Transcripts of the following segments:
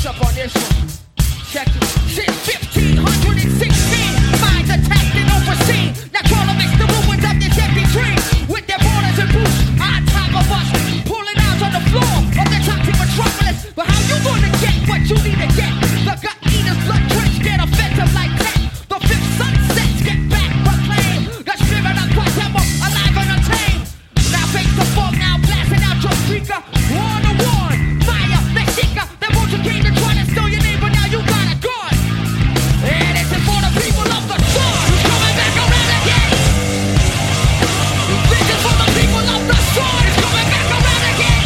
What's up on this one? Check it. Since 1516, minds attacked and overseen. Now crawl amidst the ruins of this empty dream. With their borders and boots on top of us, pulling out on the floor of the toxic metropolis. But how you gonna get what you need to get? The gut eaters, blood drenched, get offensive like that. The fifth sunsets get back proclaimed. The spirit of Guatemala, alive and untamed. Now face the fog, now blasting out your speaker. One to one, fire, Mexica. They won't you came to try to steal your name, but now you got a gun. And this is for the people of the sun. Who's coming back around again? This is for the people of the sun. It's coming back around again.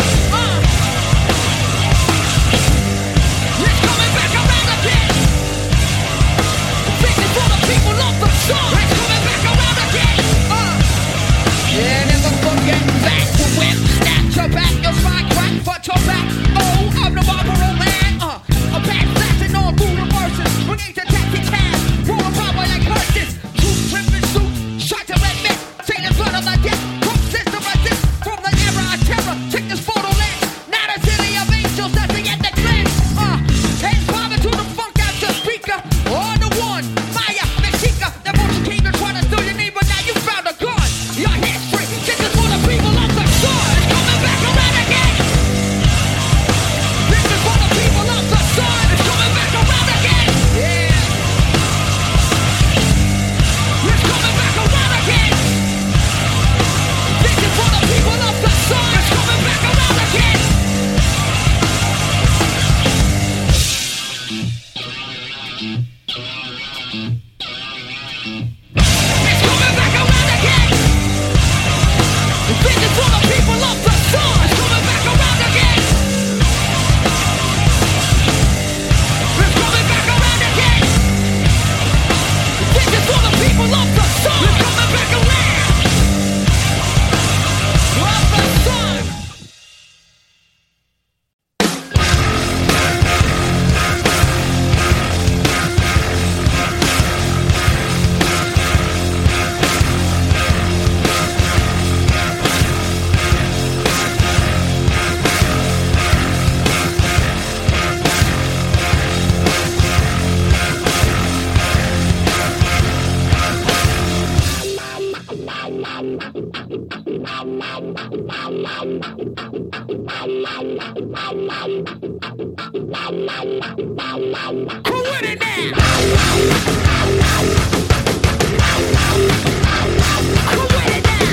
It's coming back around again. This is for the people of the sun. It's coming back around again. Yeah, never forget back to when snap your back, your spine crack, but your back. Oh, I'm the Marlboro man. A back blasting all through the verses. Bring it to tactics hands. Roll a power like hearses. Two tripping suits. Shot to red men. Say the blood of the death. From system resist. From the era of terror. Check this photo lens. Not a city of angels. Nothing at the cleanse. Hands bobbing to the funk out your speaker. On the one. Maya, Mexica. That motion came to try to steal your name, but now you found a gun. Your history. This is for the people of the sun. It's coming back around again. This is for the people of the sun. It's coming back around again. Yeah. It's coming back around again. This is for the people of the sun. It's coming back around again. It's coming back around again. This is for the people of the sun. It's coming back around again. It's coming back around again. This is for the people of the sun. It's coming back around. Of the sun. Who with it now? Who with it now?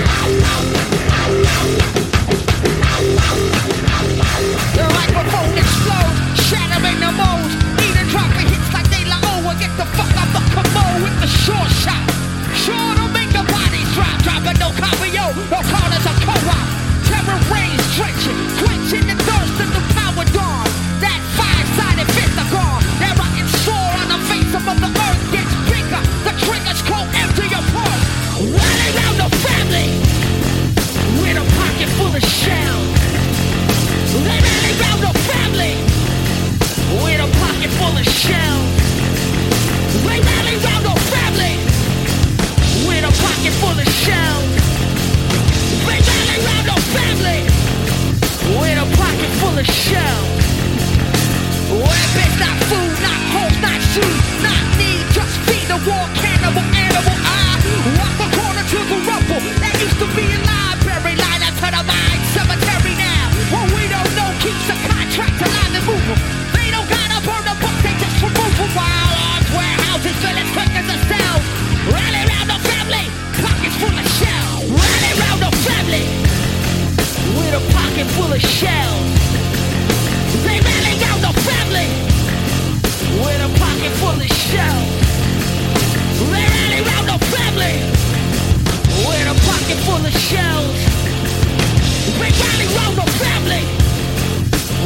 The microphone explodes, shattering the moles. Even dropping hits like De La Oa. Get the fuck off the commode with the short shot. Sure to make the bodies drop. Dropping no copio, no corners of co-op. Terror rains drenching, quenching the thirst of the power dawn. That five-sided fist are gone. That rocket sore on the face of the earth gets bigger. The triggers go empty your pulse. Rally round the family with a pocket full of shells. They rally round the family with a pocket full of shells. They rally round the family with a pocket full of shells. They rally round the family with a pocket full of shells. Weapons, not food, not hoes, not shoes, not need, just feed the war, cannibal animal. I walk the corner to the rubble that used to be a library, line up to the mine cemetery now. What we don't know keeps the contract alive and moving. They don't gotta burn the book, they just remove them. While arms, warehouses, filling quickers and cells. Rally round the family, pockets full of shells. Rally round the family with a pocket full of shells. They rally round the family with a pocket full of shells. They rally round the family with a pocket full of shells. They rally round the family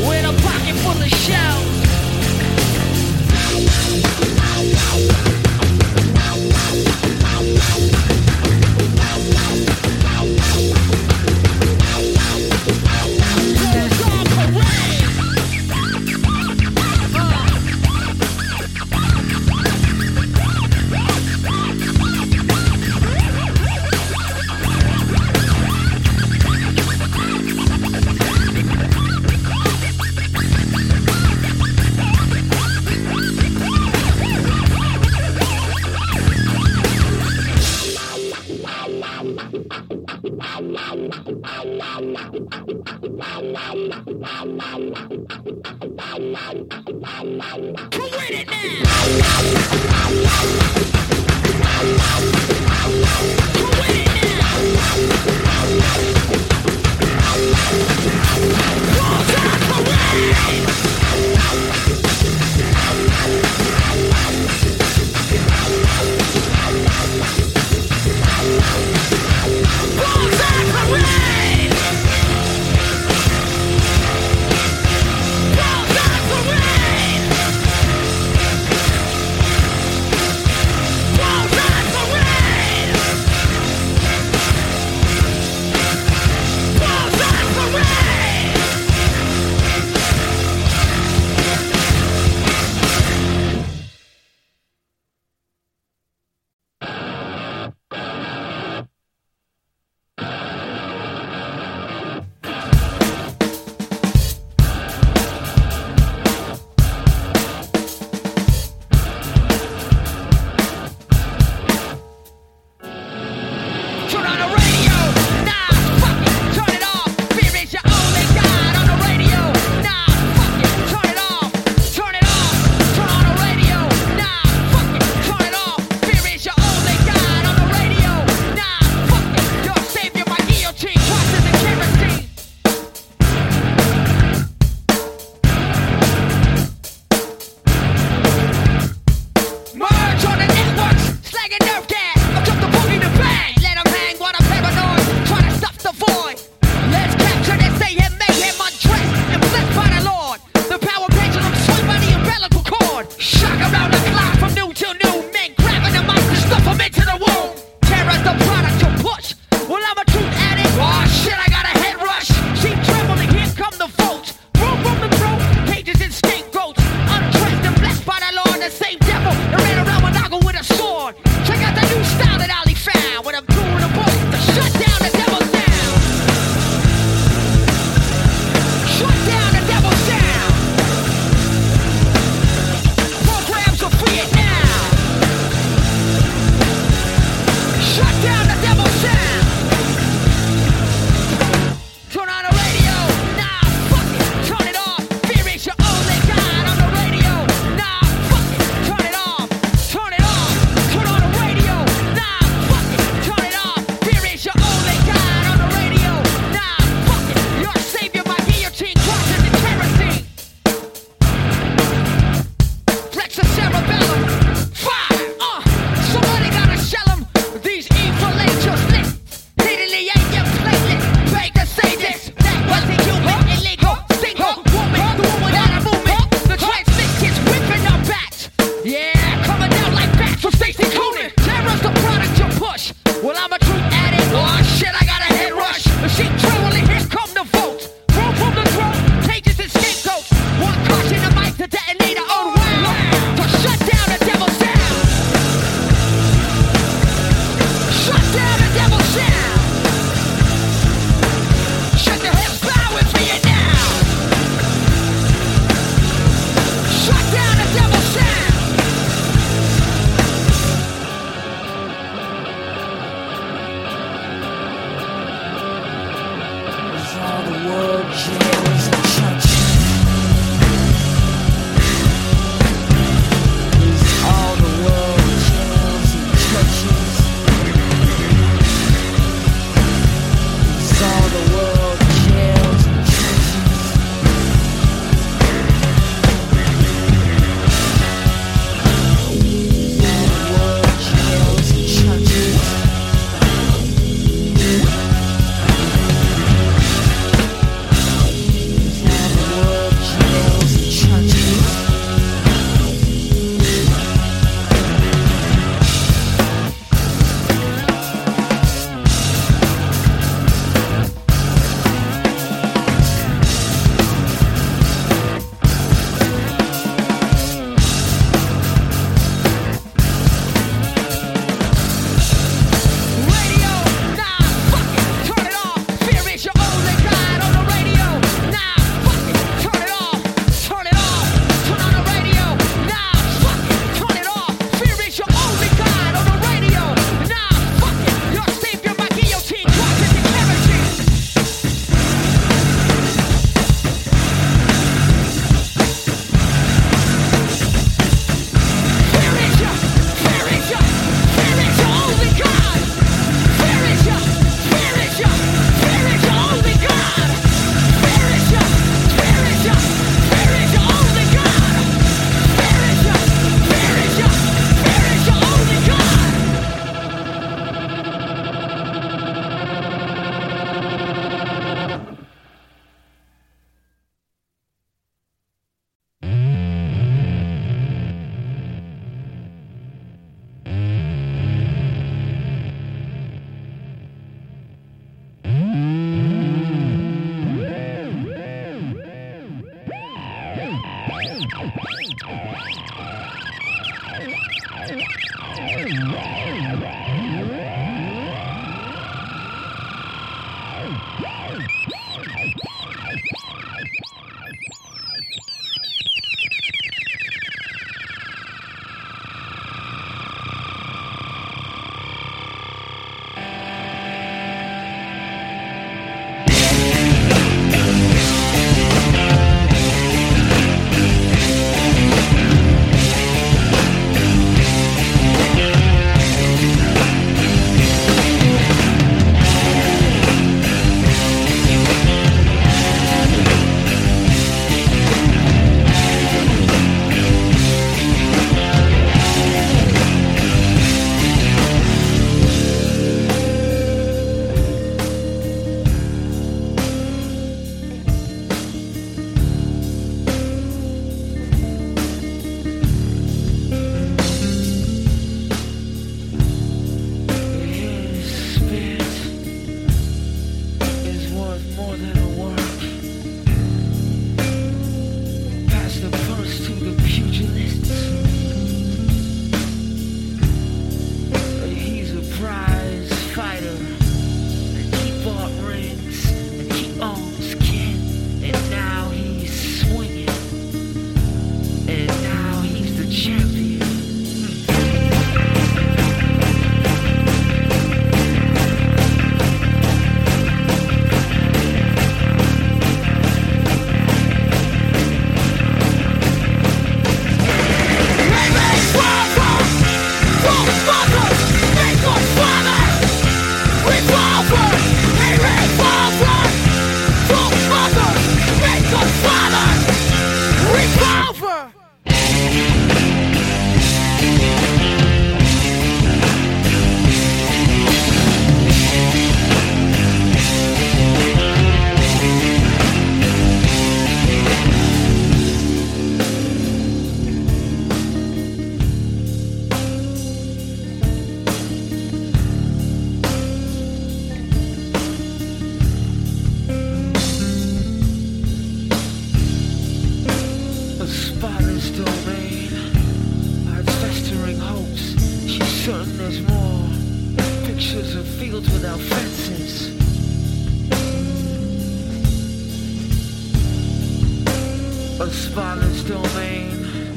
A spotless domain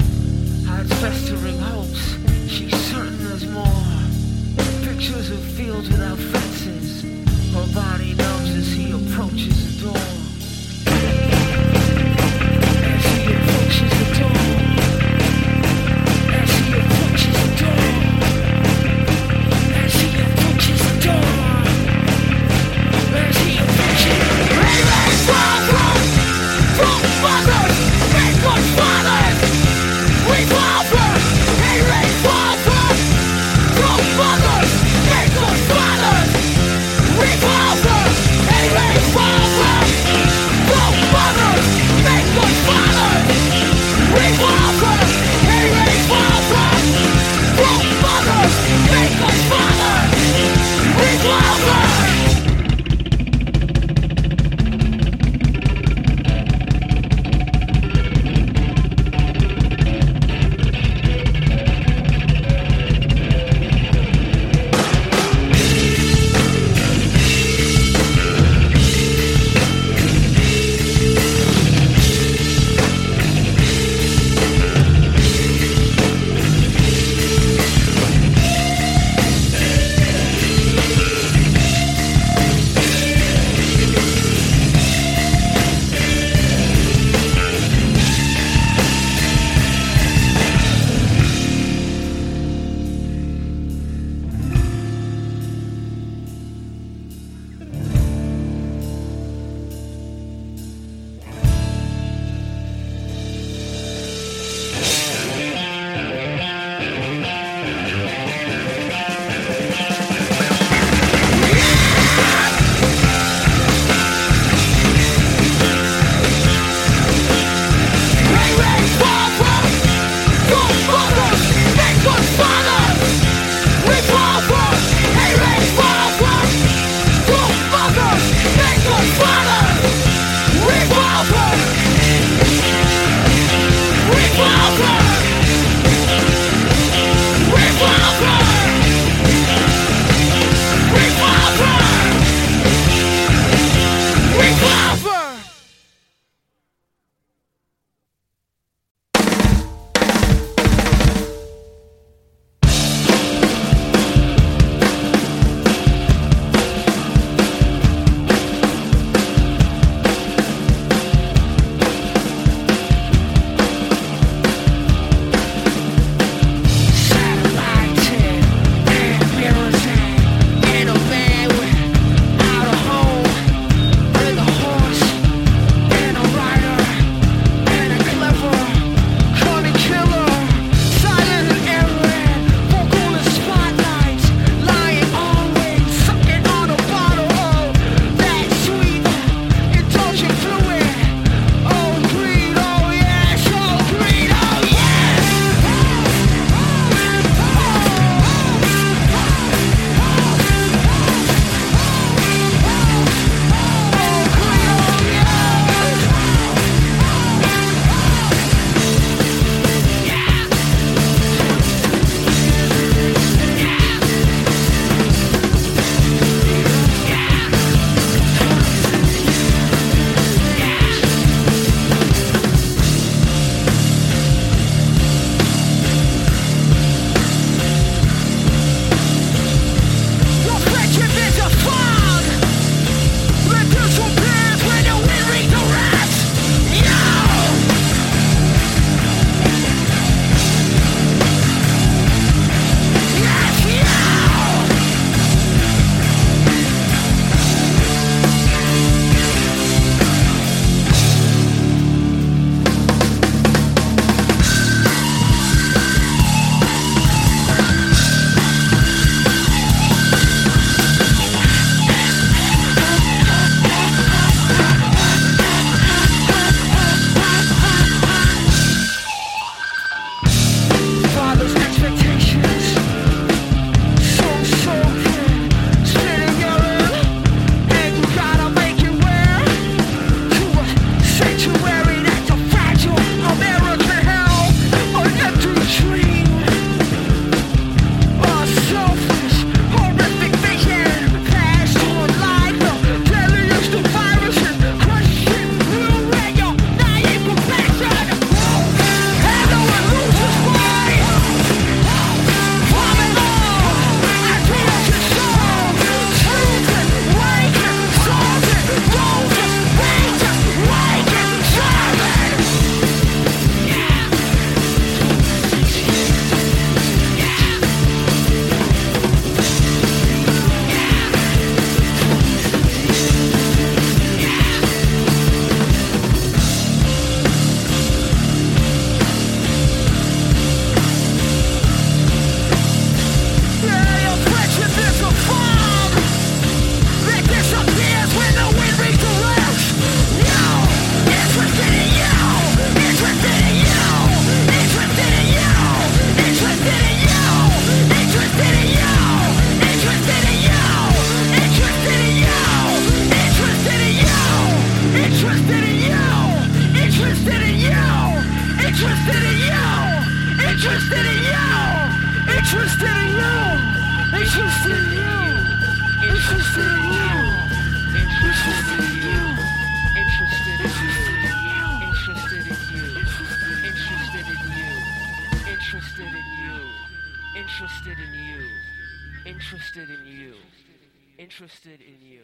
hides festering hopes. She's certain there's more. Pictures of fields without fences. Her body knows as he approaches the door. As he approaches the door. As he approaches the door. As he approaches the door. As he approaches. Remain father! From fathers! Make good fathers! Revolver! Remain father! From fathers! Make good fathers! Revolver! Remain father! interested in you, interested in you, interested in you.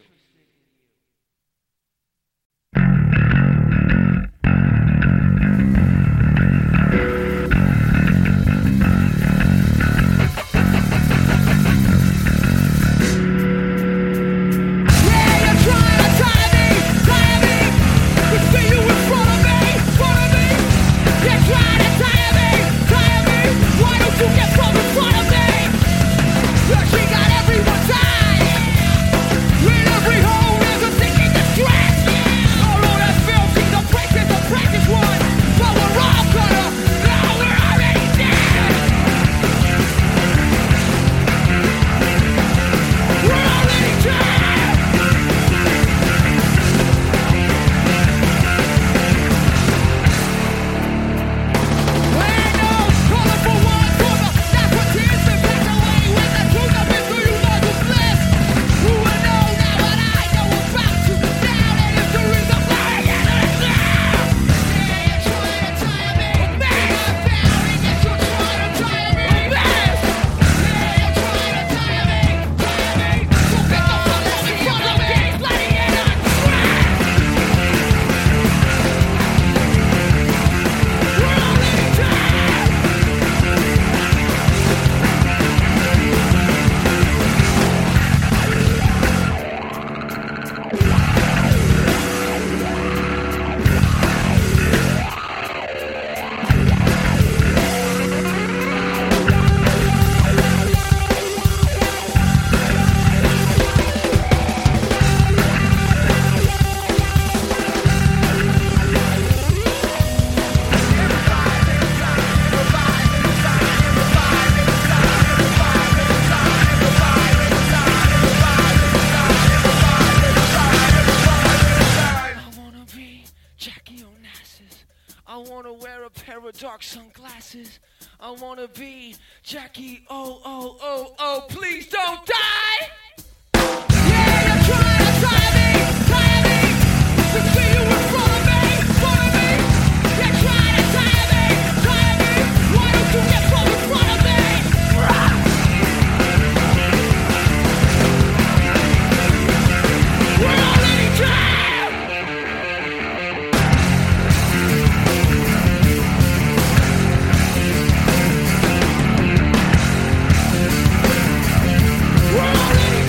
I wanna wear a pair of dark sunglasses. I wanna be Jackie, oh, oh, oh, oh, please don't die! Yeah, you're trying to tire me, to see you in front of me. You're trying to tire me, why don't you get from in front of me? We're already dead! We're already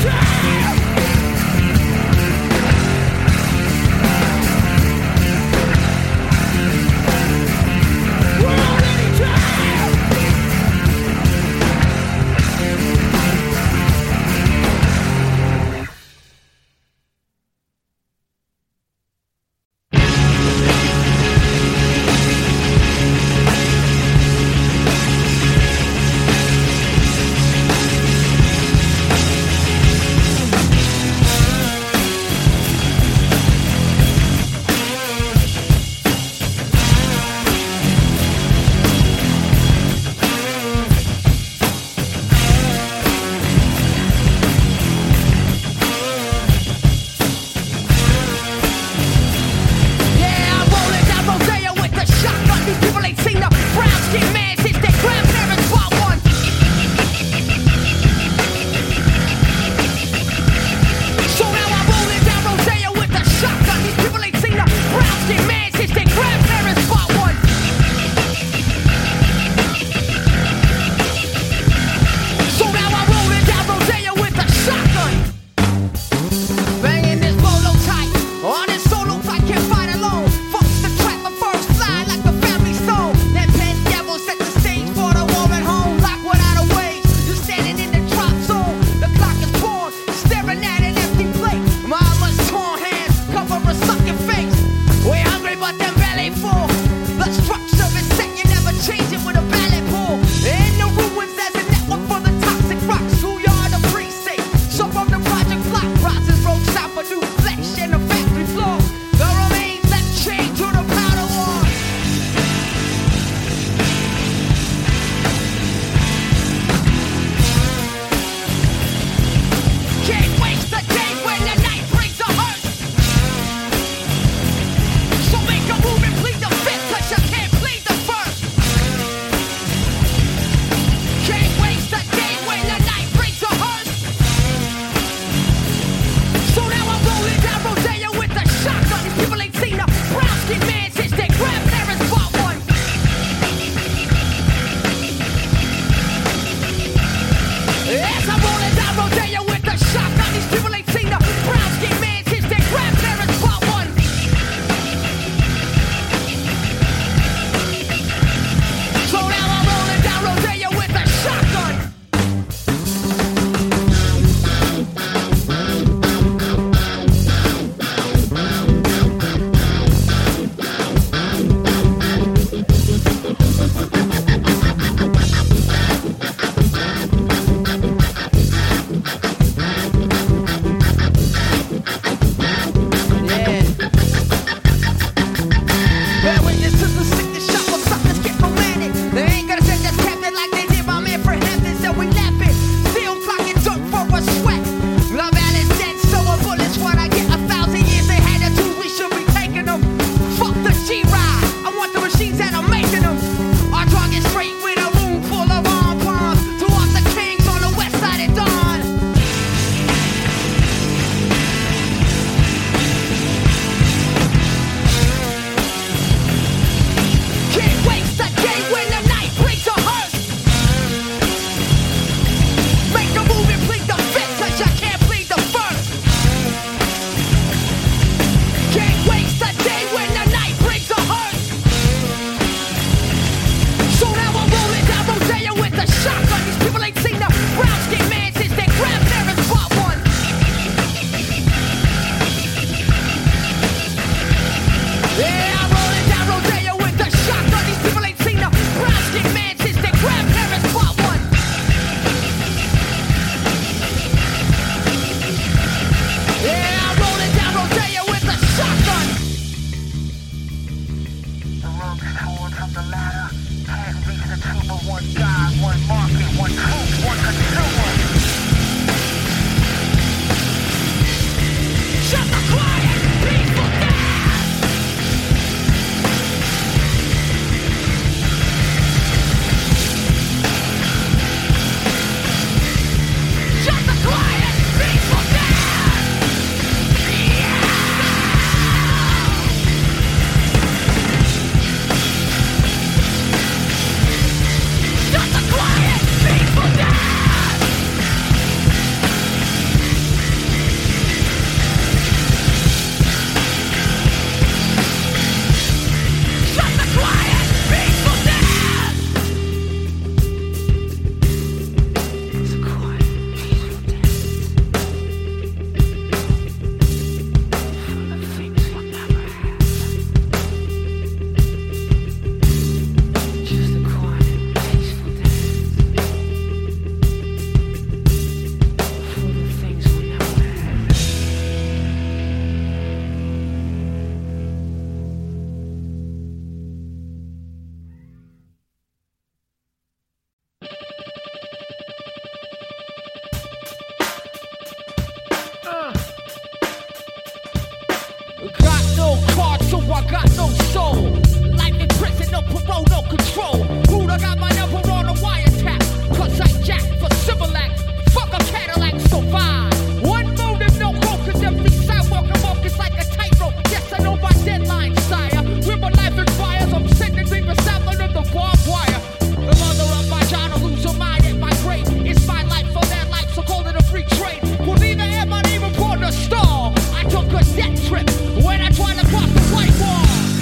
Got no card, so I got no soul. Life in prison, no parole, no control. Buddha got my number on a wiretap. Cause I jack for Similac. Fuck a Cadillac, survive. One motive, no hope, cause every sidewalk I walk is like a tightrope. Yes, I know my deadline, sire. When my life expires, I'm sending me beside under the barbed wire. The mother of my child, I lose her mind at my grave. It's my life for their life, so call it a free trade. Well, neither am I even born to stall. I took a death trip when I tried to cross the white wall.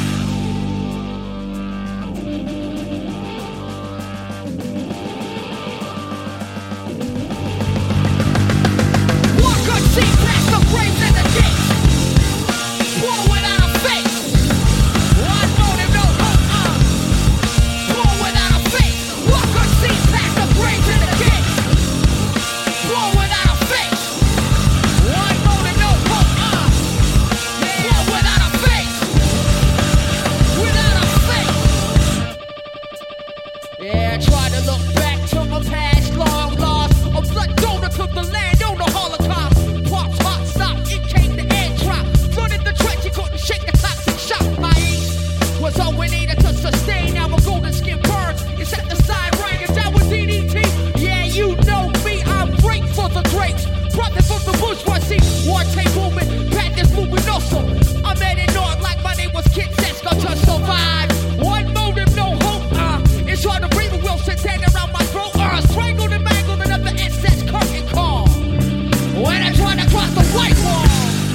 One could see past the graves and the gates. War without a face. One motive, no hope. War without a face. One could see past the graves and the gates. War without a face. One motive, no hope. War without a face. Without a face. Yeah, I try to look back to my past long lost. A blood donor to the land on the Holocaust. Pops hot stop, it came the air drop. Flooded the trench, you couldn't shake the toxic shock. My ace was all we needed to sustain our golden skin birds. It set the side ring and that was DDT. Yeah, you know me, I'm great for the grapes. Profit from the bourgeoisie, war tape movement, practice moving also. I'm heading north like my name was Kid Sesko to survive. One motive, no hope. It's hard to breathe with Wilson's hand around my throat. Strangled and mangled another SS curtain call. When I try to cross the white wall.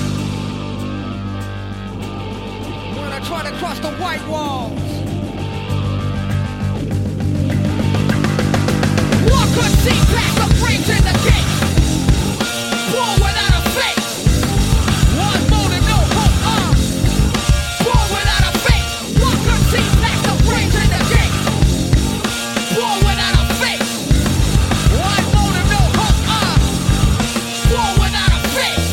When I try to cross the white walls. One could see past the frames in the gate. War without a face. One motive, no hope. War without a face. One could see past the frames in the gate. War without a face. One motive, no hope. War without a face.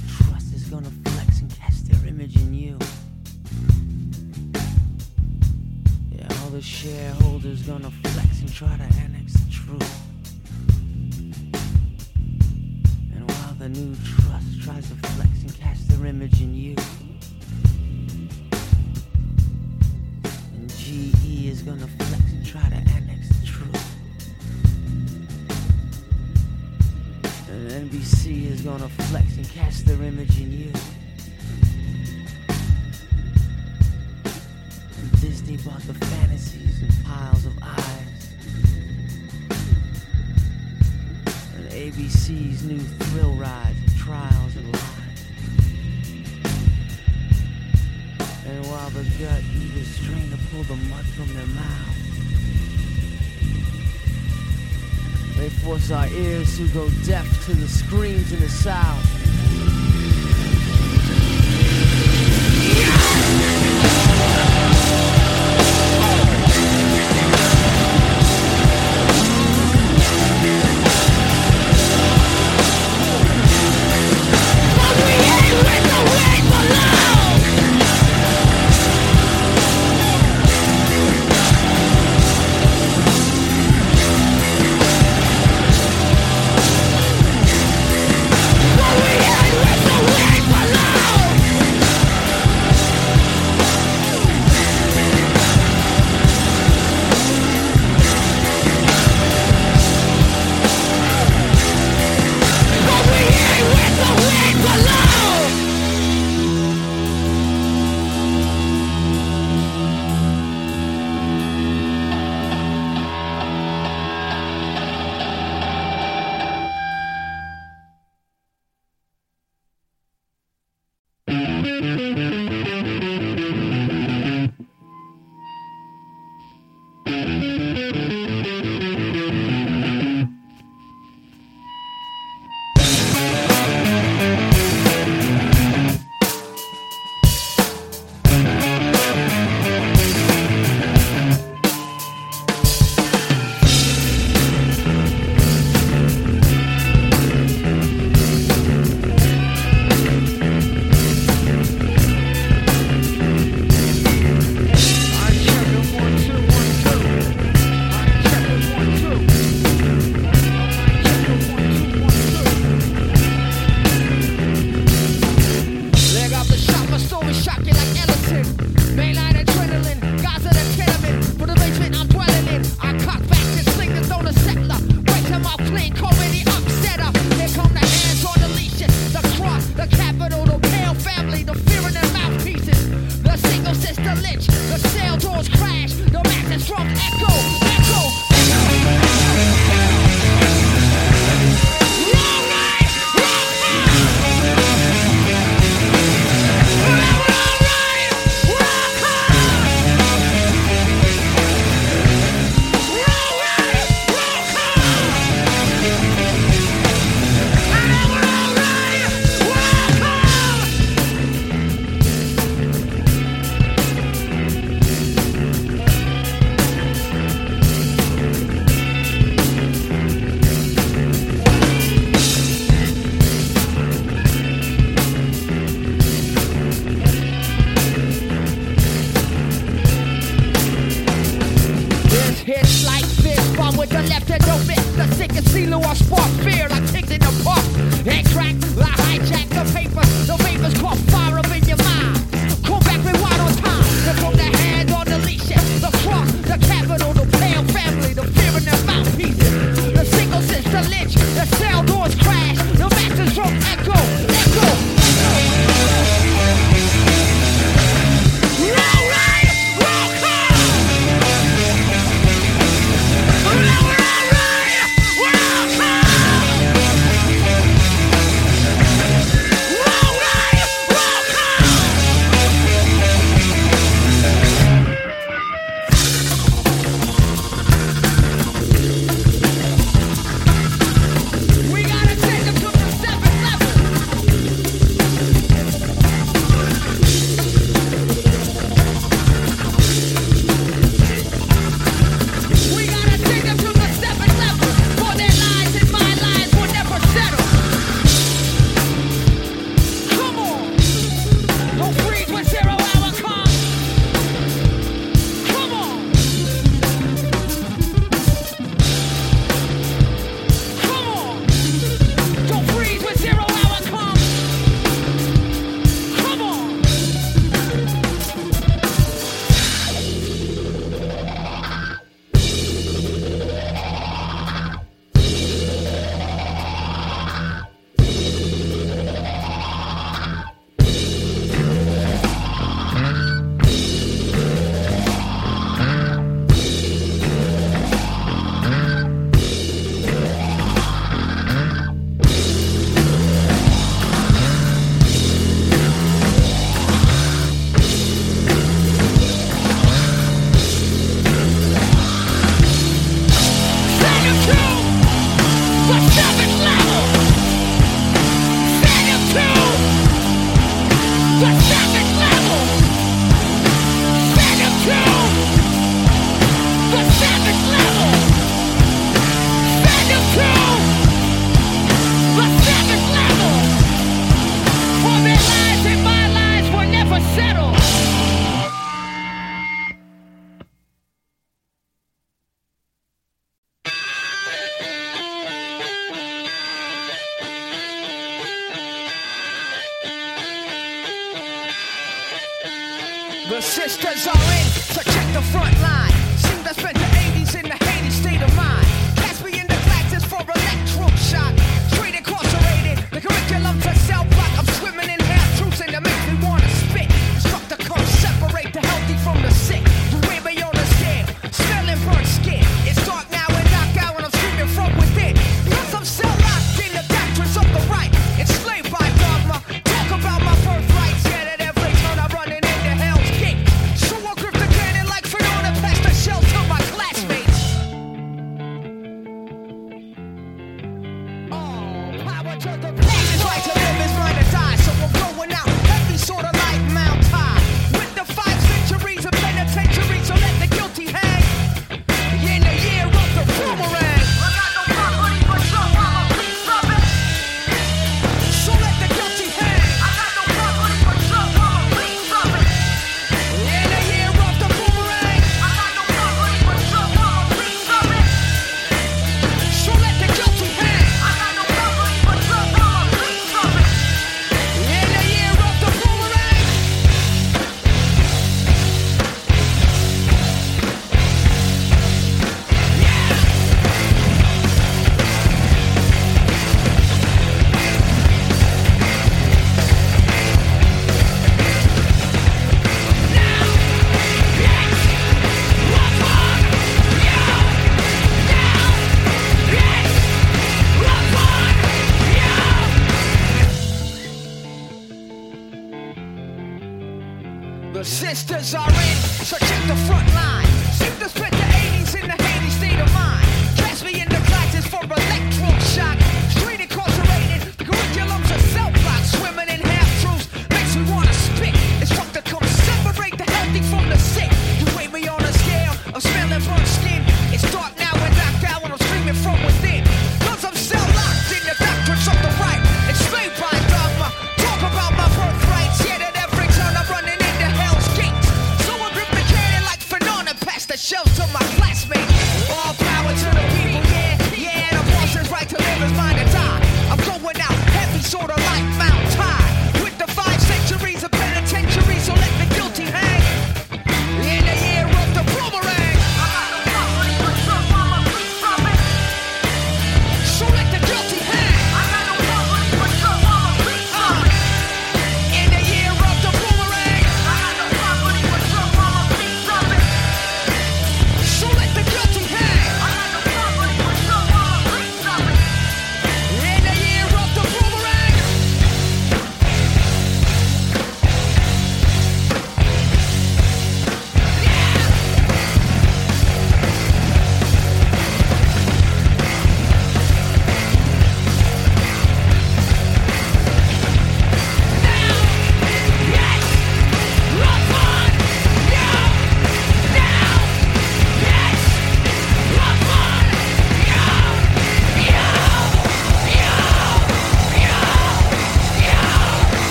trust is gonna flex and cast their image in you. Yeah, all the shareholders gonna flex and try to annex the truth. And while the new trust tries to flex and cast their image in you, and GE is gonna flex and try to annex the truth. And NBC is gonna flex and cast their image in you. And Disney bought the fantasies and piles of eyes. And ABC's new thrill rides and trials and lies. And while the gut eaters strain to pull the mud from their mouths, they force our ears to go deaf to the screams and the sound. The sisters are in, so check the front line. Seem to spend the 80s in the Haiti state of mind. Cast me in the classes for electroshock. Straight incarcerated, the curriculum's a cell block. I'm swimming in half-truths and it makes me wanna spit. Instructor come separate the healthy from the sick. You weigh me on the scale, smelling burnt skin. It's dark now and knockout and I'm screaming from within. Because I'm cell locked in the doctrines of the right. Enslaved by dogma, talk about my birthright. Scared at every turn I'm running into Hell's Gate. So I grip the cannon like Fiona, pass the shell to my classmates. Oh, power to the people. His right to live is mine to die. So I'm going out heavy, sort of like Mount High. With the 5 centuries of penitentiary, so let the guilty hang. In the year of the boomerang. I got no property but so I'm a piece of it. So let the guilty hang. I got no property but so I'm a piece of it. In the year of the boomerang. I got no property but so I'm a piece of it. So let the guilty hang. I got no property but so I'm a piece of it. In the year of the boomerang. The sisters are in, so check the front line. Seem to spend the 80s in the Haiti state of mind. Cast me in the classes for electroshock.